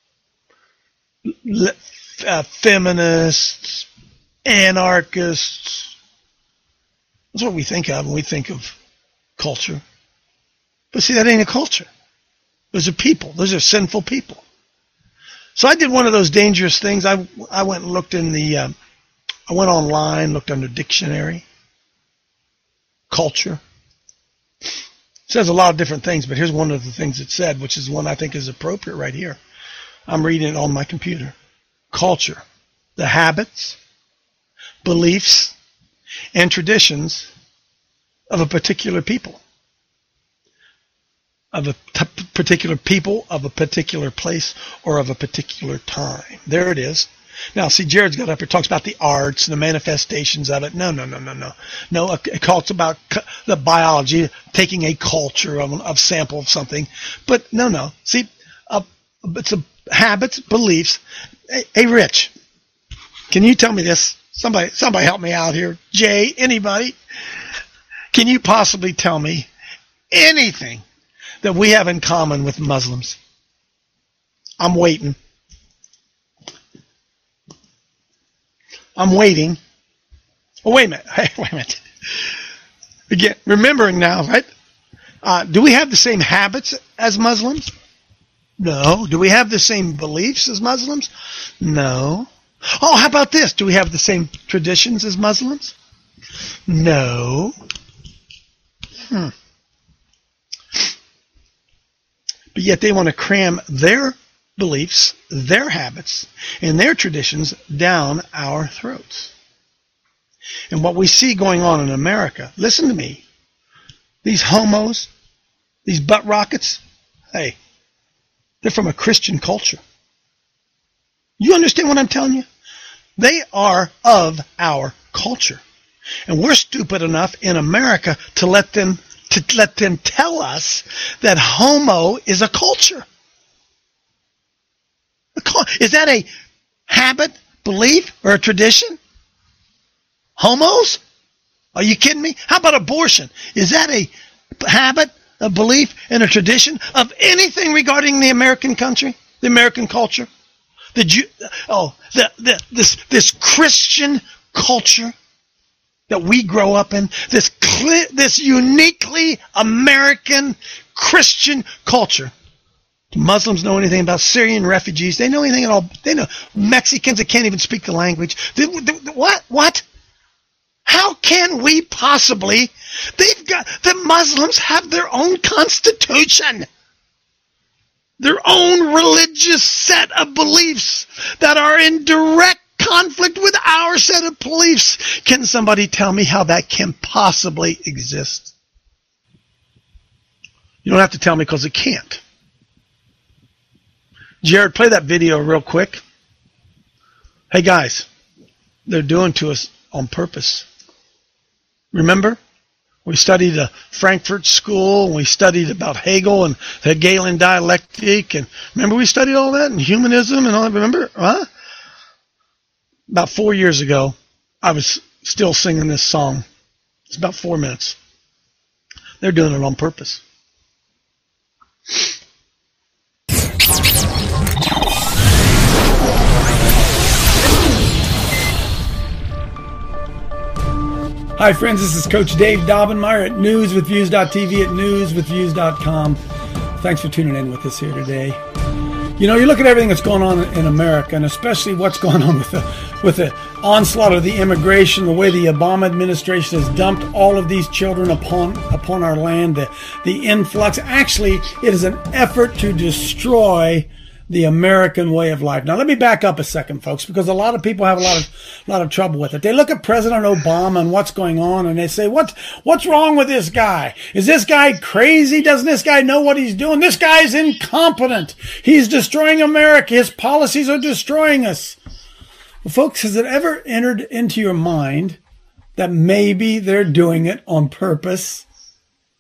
feminists, anarchists. That's what we think of when we think of culture. But see, that ain't a culture. Those are people. Those are sinful people. So I did one of those dangerous things. I went and looked in the, I went online, looked under dictionary, culture. It says a lot of different things, but here's one of the things it said, which is one I think is appropriate right here. I'm reading it on my computer. Culture, the habits, beliefs, and traditions of a particular people. Of a particular people, of a particular place, or of a particular time. There it is. Now, see, Jared's got up here, talks about the arts and the manifestations of it. No. No, it talks about the biology, taking a culture of sample of something. But no. See, it's a habits, beliefs. Hey, Rich, can you tell me this? Somebody help me out here. Jay, anybody? Can you possibly tell me anything that we have in common with Muslims? I'm waiting. I'm waiting. Oh, wait a minute. Hey, wait a minute. Again, remembering now, right? Do we have the same habits as Muslims? No. Do we have the same beliefs as Muslims? No. Oh, how about this? Do we have the same traditions as Muslims? No. But yet they want to cram their beliefs, their habits, and their traditions down our throats. And what we see going on in America, listen to me, these homos, these butt rockets, hey, they're from a Christian culture. You understand what I'm telling you? They are of our culture. And we're stupid enough in America to let them tell us that homo is a culture. Is that a habit, belief, or a tradition? Homos? Are you kidding me? How about abortion? Is that a habit, a belief, and a tradition of anything regarding the American country, the American culture? This Christian culture that we grow up in, this uniquely American Christian culture. Do Muslims know anything about Syrian refugees? They know anything at all? They know Mexicans that can't even speak the language. What? How can we possibly? The Muslims have their own constitution, their own religious set of beliefs that are in direct conflict with our set of beliefs. Can somebody tell me how that can possibly exist? You don't have to tell me because it can't. Jared, play that video real quick. Hey guys, they're doing to us on purpose. Remember? We studied a Frankfurt School, and we studied about Hegel and the Hegelian dialectic, and remember we studied all that, and humanism and all that, remember? Huh? About 4 years ago, I was still singing this song. It's about 4 minutes. They're doing it on purpose. Hi friends, this is Coach Dave Daubenmire at newswithviews.tv, at newswithviews.com. Thanks for tuning in with us here today. You know, you look at everything that's going on in America, and especially what's going on with the onslaught of the immigration, the way the Obama administration has dumped all of these children upon our land, the influx. Actually, it is an effort to destroy the American way of life. Now, let me back up a second, folks, because a lot of people have a lot of trouble with it. They look at President Obama and what's going on, and they say, what's wrong with this guy? Is this guy crazy? Doesn't this guy know what he's doing? This guy's incompetent. He's destroying America. His policies are destroying us. Well, folks, has it ever entered into your mind that maybe they're doing it on purpose?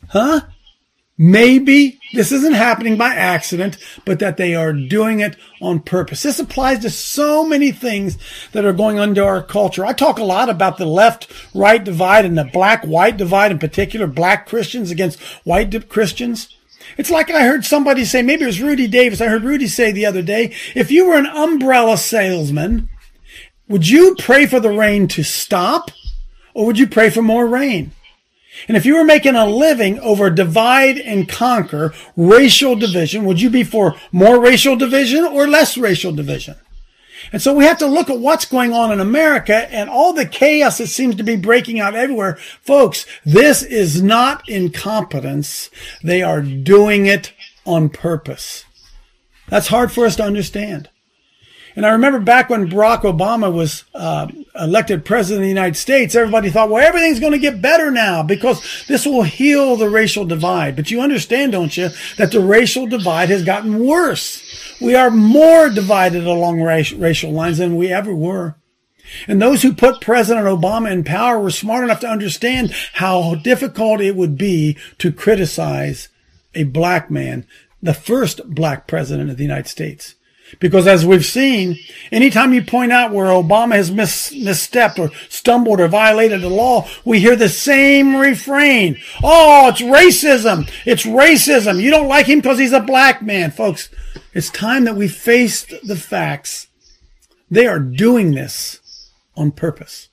Maybe this isn't happening by accident, but that they are doing it on purpose. This applies to so many things that are going on into our culture. I talk a lot about the left-right divide and the black-white divide, in particular, black Christians against white Christians. It's like I heard somebody say, maybe it was Rudy Davis. I heard Rudy say the other day, if you were an umbrella salesman, would you pray for the rain to stop, or would you pray for more rain? And if you were making a living over divide and conquer, racial division, would you be for more racial division or less racial division? And so we have to look at what's going on in America and all the chaos that seems to be breaking out everywhere. Folks, this is not incompetence. They are doing it on purpose. That's hard for us to understand. And I remember back when Barack Obama was elected president of the United States, everybody thought, well, everything's going to get better now because this will heal the racial divide. But you understand, don't you, that the racial divide has gotten worse. We are more divided along racial lines than we ever were. And those who put President Obama in power were smart enough to understand how difficult it would be to criticize a black man, the first black president of the United States. Because as we've seen, anytime you point out where Obama has misstepped or stumbled or violated the law, we hear the same refrain. Oh, it's racism. It's racism. You don't like him because he's a black man. Folks, it's time that we face the facts. They are doing this on purpose.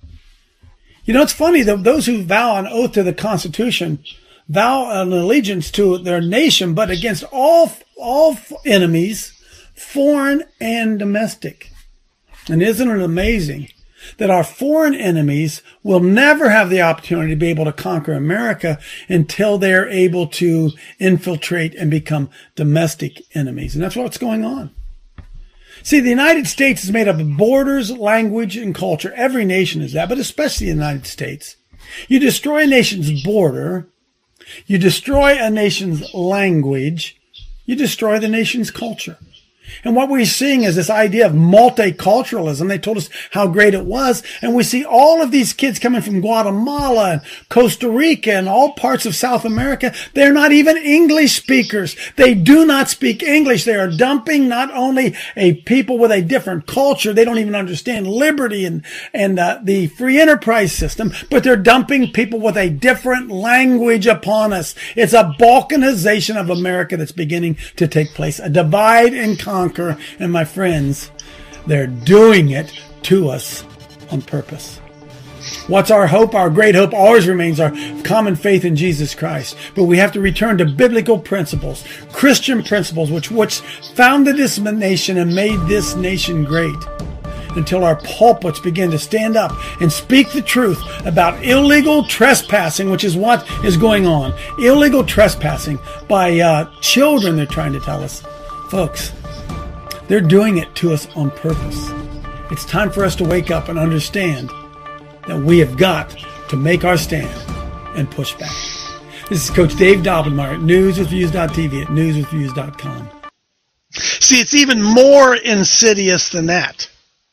You know, it's funny that those who vow an oath to the Constitution vow an allegiance to their nation, but against all enemies, foreign and domestic. And isn't it amazing that our foreign enemies will never have the opportunity to be able to conquer America until they're able to infiltrate and become domestic enemies? And that's what's going on. See, the United States is made up of borders, language, and culture. Every nation is that, but especially the United States. You destroy a nation's border, you destroy a nation's language, you destroy the nation's culture. And what we're seeing is this idea of multiculturalism. They told us how great it was. And we see all of these kids coming from Guatemala and Costa Rica and all parts of South America. They're not even English speakers. They do not speak English. They are dumping not only a people with a different culture. They don't even understand liberty and the free enterprise system, but they're dumping people with a different language upon us. It's a balkanization of America that's beginning to take place. A divide and conquer. And my friends, they're doing it to us on purpose. What's our hope? Our great hope always remains our common faith in Jesus Christ. But we have to return to biblical principles, Christian principles, which founded this nation and made this nation great. Until our pulpits begin to stand up and speak the truth about illegal trespassing, which is what is going on. Illegal trespassing by children, they're trying to tell us. Folks, they're doing it to us on purpose. It's time for us to wake up and understand that we have got to make our stand and push back. This is Coach Dave Daubenmire at newswithviews.tv at newswithviews.com. See, it's even more insidious than that,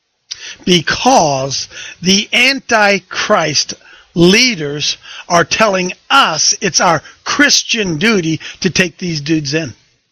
because the Antichrist leaders are telling us it's our Christian duty to take these dudes in.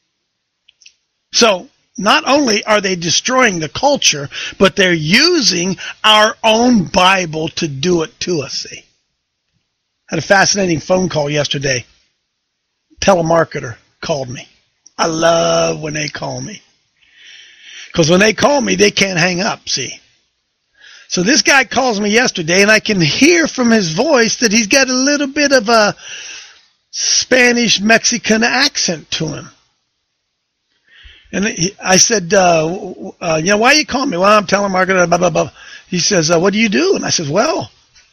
So, not only are they destroying the culture, but they're using our own Bible to do it to us, see. I had a fascinating phone call yesterday. Telemarketer called me. I love when they call me. Because when they call me, they can't hang up, see. So this guy calls me yesterday, and I can hear from his voice that he's got a little bit of a Spanish-Mexican accent to him. And I said, why are you calling me? Well, I'm telemarketer, blah, blah, blah. He says, what do you do? And I said, well,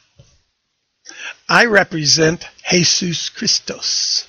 I represent Jesus Christos.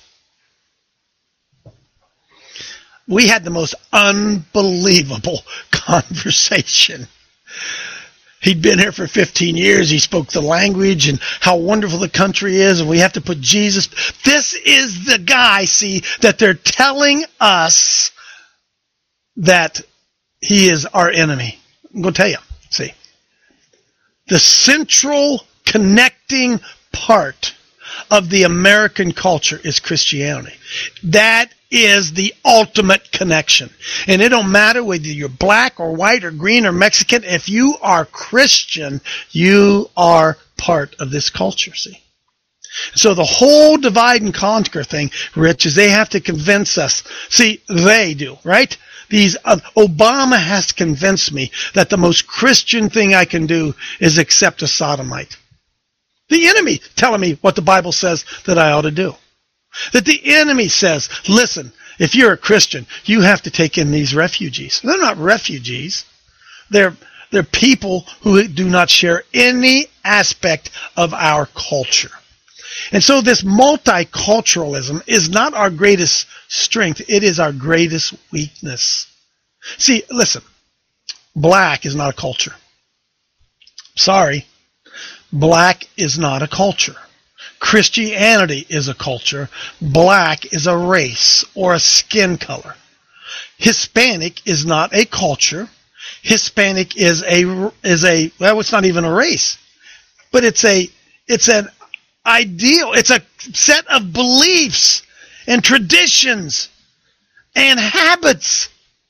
We had the most unbelievable conversation. He'd been here for 15 years. He spoke the language and how wonderful the country is. And we have to put Jesus. This is the guy, see, that they're telling us that he is our enemy. I'm going to tell you, see. The central connecting part of the American culture is Christianity. That is the ultimate connection. And it don't matter whether you're black or white or green or Mexican. If you are Christian, you are part of this culture, see? So the whole divide and conquer thing, Rich, is they have to convince us. See, they do, right? Obama has to convince me that the most Christian thing I can do is accept a sodomite. The enemy telling me what the Bible says that I ought to do. That the enemy says, listen, if you're a Christian, you have to take in these refugees. They're not refugees. They're people who do not share any aspect of our culture. And so this multiculturalism is not our greatest strength. It is our greatest weakness. See, listen, black is not a culture. Sorry, black is not a culture. Christianity is a culture. Black is a race or a skin color. Hispanic is not a culture. Hispanic is well, it's not even a race, but it's an ideal. It's a set of beliefs and traditions and habits.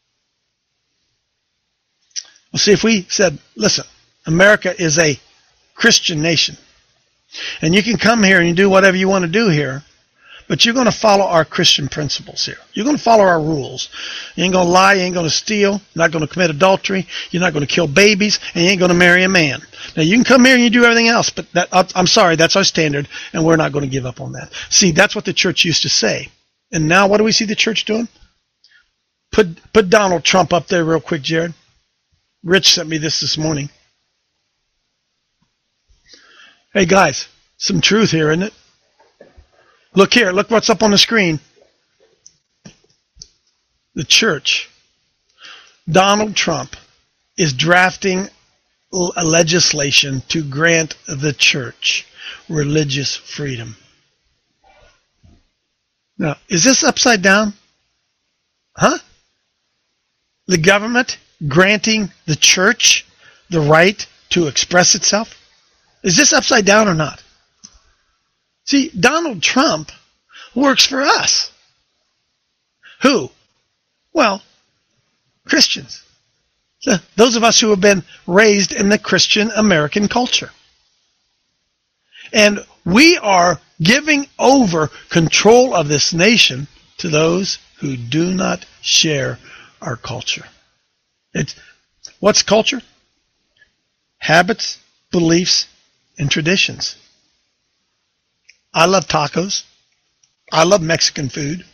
Well, see, if we said, listen, America is a Christian nation, and you can come here and you do whatever you want to do here, but you're going to follow our Christian principles here. You're going to follow our rules. You ain't going to lie. You ain't going to steal. You're not going to commit adultery. You're not going to kill babies. And you ain't going to marry a man. Now, you can come here and you do everything else, but I'm sorry, that's our standard, and we're not going to give up on that. See, that's what the church used to say. And now what do we see the church doing? Put Donald Trump up there real quick, Jared. Rich sent me this morning. Hey, guys, some truth here, isn't it? Look here. Look what's up on the screen. The church. Donald Trump is drafting a legislation to grant the church religious freedom. Now, is this upside down? Huh? The government granting the church the right to express itself? Is this upside down or not? See, Donald Trump works for us. Who? Well, Christians. Those of us who have been raised in the Christian American culture. And we are giving over control of this nation to those who do not share our culture. What's culture? Habits, beliefs, and traditions. I love tacos. I love Mexican food.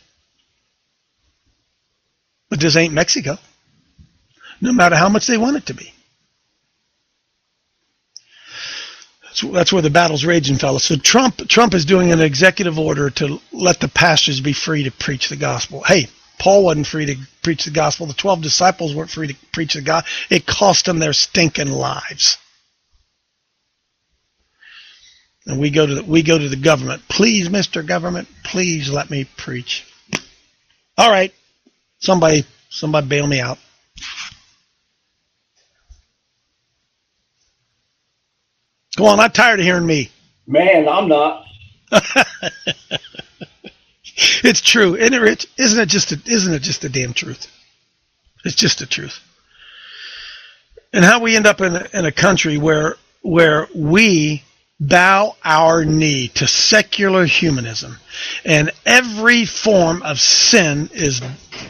But this ain't Mexico. No matter how much they want it to be. That's where the battle's raging, fellas. So Trump is doing an executive order to let the pastors be free to preach the gospel. Hey, Paul wasn't free to preach the gospel. The 12 disciples weren't free to preach the gospel. It cost them their stinking lives. And we go to the government. Please, Mr. Government, please let me preach. All right. Somebody bail me out. Go on, I'm tired of hearing me. Man, I'm not. It's true, isn't it, Rich? Isn't it just the damn truth? It's just the truth. And how we end up in a country where we bow our knee to secular humanism, and every form of sin is.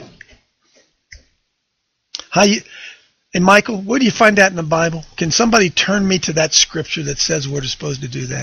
And Michael, where do you find that in the Bible? Can somebody turn me to that scripture that says we're supposed to do that?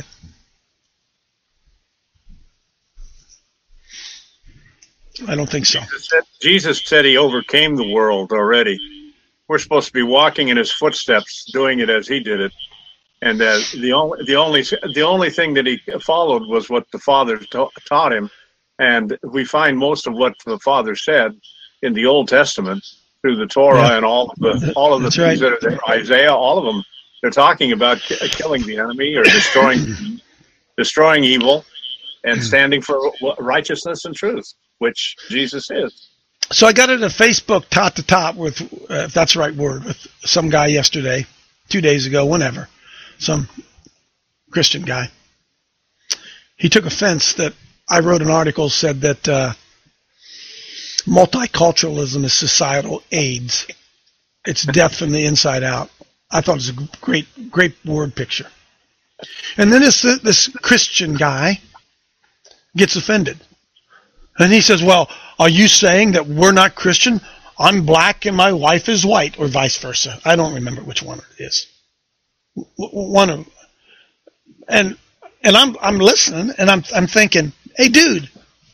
I don't think so. Jesus said he overcame the world already. We're supposed to be walking in his footsteps, doing it as he did it. And the only thing that he followed was what the Father taught him. And we find most of what the Father said in the Old Testament through the Torah and all of the things right. that are there. Isaiah, all of them, they're talking about killing the enemy or destroying evil and standing for righteousness and truth, which Jesus is. So I got into Facebook top to top with, if that's the right word, with some guy yesterday, 2 days ago, whenever, some Christian guy. he took offense that I wrote an article said that multiculturalism is societal AIDS. It's death from the inside out. I thought it was a great word picture. And then this Christian guy gets offended. And he says, well, are you saying that we're not Christian? I'm black and my wife is white, or vice versa. I don't remember which one it is. One of them. And I'm listening, and I'm thinking, hey dude,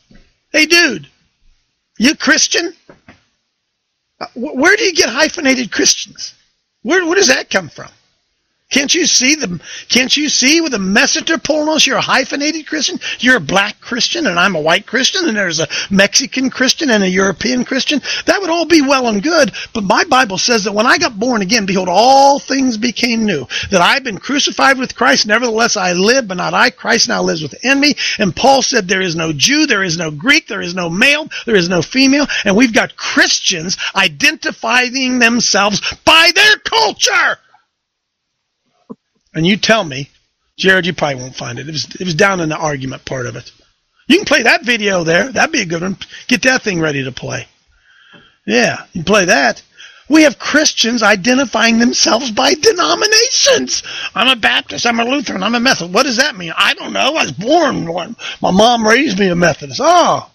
you Christian? Where do you get hyphenated Christians? Where does that come from? Can't you see with the message they're pulling on us? You're a hyphenated Christian. You're a black Christian, and I'm a white Christian, and there's a Mexican Christian and a European Christian. That would all be well and good, but my Bible says that when I got born again, behold, all things became new. That I've been crucified with Christ, nevertheless I live, but not I. Christ now lives within me. And Paul said there is no Jew, there is no Greek, there is no male, there is no female, and we've got Christians identifying themselves by their culture. And you tell me, Jared, you probably won't find it. It was down in the argument part of it. You can play that video there. That'd be a good one. Get that thing ready to play. Yeah, you can play that. We have Christians identifying themselves by denominations. I'm a Baptist. I'm a Lutheran. I'm a Methodist. What does that mean? I don't know. I was born one. My mom raised me a Methodist. Oh,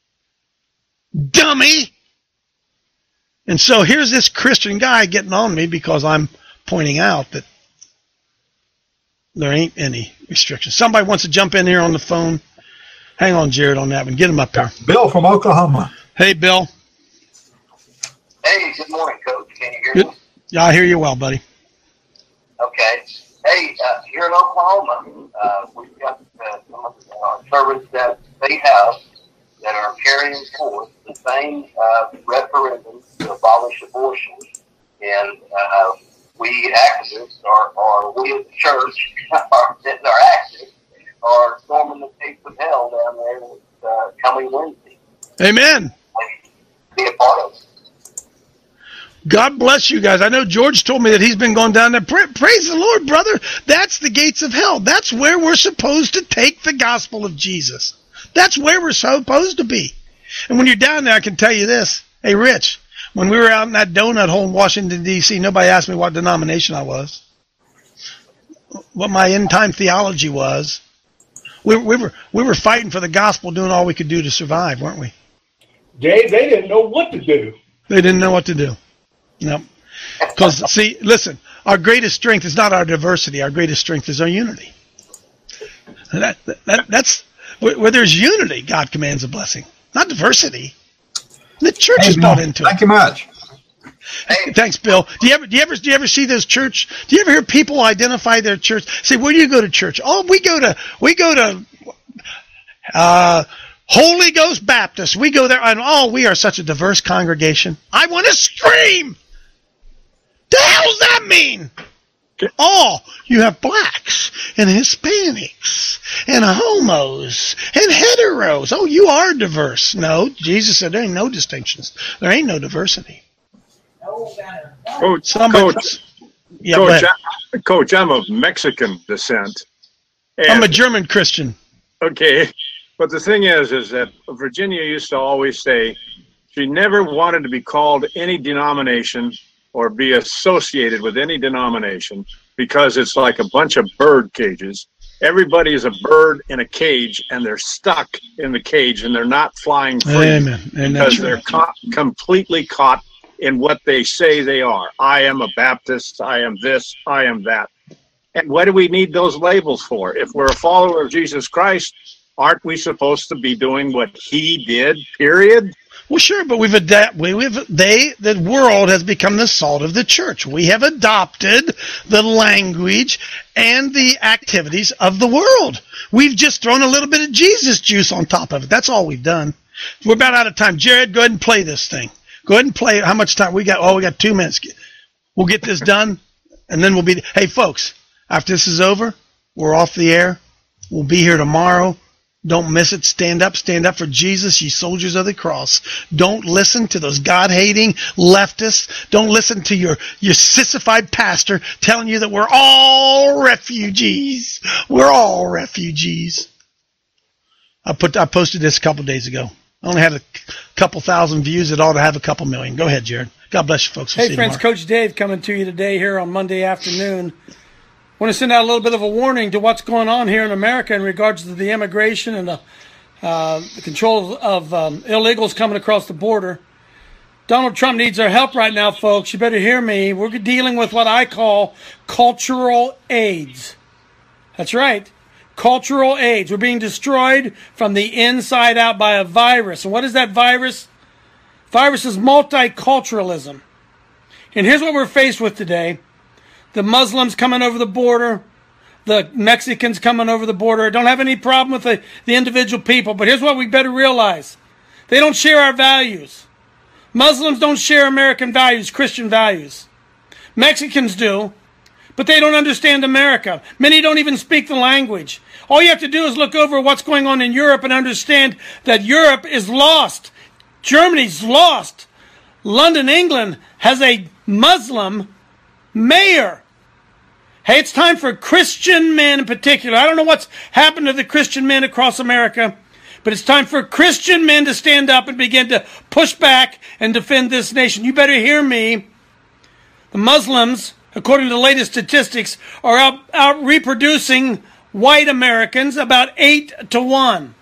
dummy. And so here's this Christian guy getting on me because I'm pointing out that there ain't any restrictions. Somebody wants to jump in here on the phone. Hang on, Jared, on that one. Get him up there. Bill from Oklahoma. Hey, Bill. Hey, good morning, Coach. Can you hear me? Yeah, I hear you well, buddy. Okay. Hey, here in Oklahoma, we've got some of the servants that they have that are carrying forth the same referendum to abolish abortion. And we activists, or we as the church, that are active, are storming the gates of hell down there coming Wednesday. Amen. Be a part of it. God bless you guys. I know George told me that he's been going down there. Praise the Lord, brother. That's the gates of hell. That's where we're supposed to take the gospel of Jesus. That's where we're supposed to be. And when you're down there, I can tell you this. Hey, Rich, when we were out in that donut hole in Washington, D.C., nobody asked me what denomination I was, what my end-time theology was. We were fighting for the gospel, doing all we could do to survive, weren't we? Dave, they didn't know what to do. They didn't know what to do. No. Because, see, listen, our greatest strength is not our diversity. Our greatest strength is our unity. That's where there's unity, God commands a blessing, not diversity. The church is bought into it. Thank you much. Hey, thanks, Bill. Do you ever see those church? Do you ever hear people identify their church? Say, where do you go to church? Oh, we go to Holy Ghost Baptist. We go there, and oh, we are such a diverse congregation. I want to scream. The hell does that mean? Oh, you have blacks and Hispanics and homos and heteros. Oh, you are diverse. No, Jesus said there ain't no distinctions. There ain't no diversity. Coach, I'm of Mexican descent. I'm a German Christian. Okay, but the thing is that Virginia used to always say she never wanted to be called any denomination or be associated with any denomination because it's like a bunch of bird cages. Everybody is a bird in a cage, and they're stuck in the cage, and they're not flying free. Amen. Because they're completely caught in what they say they are. I am a Baptist. I am this. I am that. And what do we need those labels for? If we're a follower of Jesus Christ, aren't we supposed to be doing what he did, period? Well, sure, but the world has become the salt of the church. We have adopted the language and the activities of the world. We've just thrown a little bit of Jesus juice on top of it. That's all we've done. We're about out of time. Jared, go ahead and play this thing. Go ahead and play it. How much time? We got 2 minutes. We'll get this done, and then we'll be... Hey, folks, after this is over, we're off the air. We'll be here tomorrow. Don't miss it. Stand up for Jesus, ye soldiers of the cross. Don't listen to those God-hating leftists. Don't listen to your sissified pastor telling you that we're all refugees. We're all refugees. I posted this a couple days ago. I only had a couple thousand views. It ought to have a couple million. Go ahead, Jared. God bless you, folks. Hey, friends. Coach Dave coming to you today here on Monday afternoon. I want to send out a little bit of a warning to what's going on here in America in regards to the immigration and the control of illegals coming across the border. Donald Trump needs our help right now, folks. You better hear me. We're dealing with what I call cultural AIDS. That's right. Cultural AIDS. We're being destroyed from the inside out by a virus. And what is that virus? Virus is multiculturalism. And here's what we're faced with today. The Muslims coming over the border. The Mexicans coming over the border. I don't have any problem with the individual people. But here's what we better realize. They don't share our values. Muslims don't share American values, Christian values. Mexicans do, but they don't understand America. Many don't even speak the language. All you have to do is look over what's going on in Europe and understand that Europe is lost. Germany's lost. London, England has a Muslim mayor. Hey, it's time for Christian men in particular. I don't know what's happened to the Christian men across America, but it's time for Christian men to stand up and begin to push back and defend this nation. You better hear me. The Muslims, according to the latest statistics, are out reproducing white Americans about 8-1.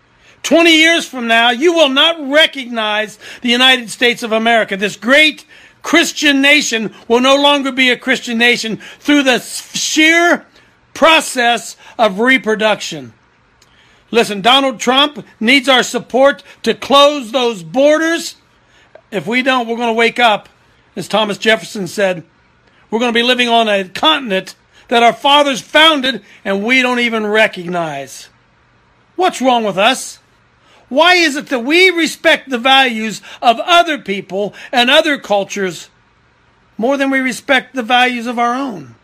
20 years from now, you will not recognize the United States of America. This great Christian nation will no longer be a Christian nation through the sheer process of reproduction. Listen, Donald Trump needs our support to close those borders. If we don't, we're going to wake up, as Thomas Jefferson said. We're going to be living on a continent that our fathers founded and we don't even recognize. What's wrong with us? Why is it that we respect the values of other people and other cultures more than we respect the values of our own?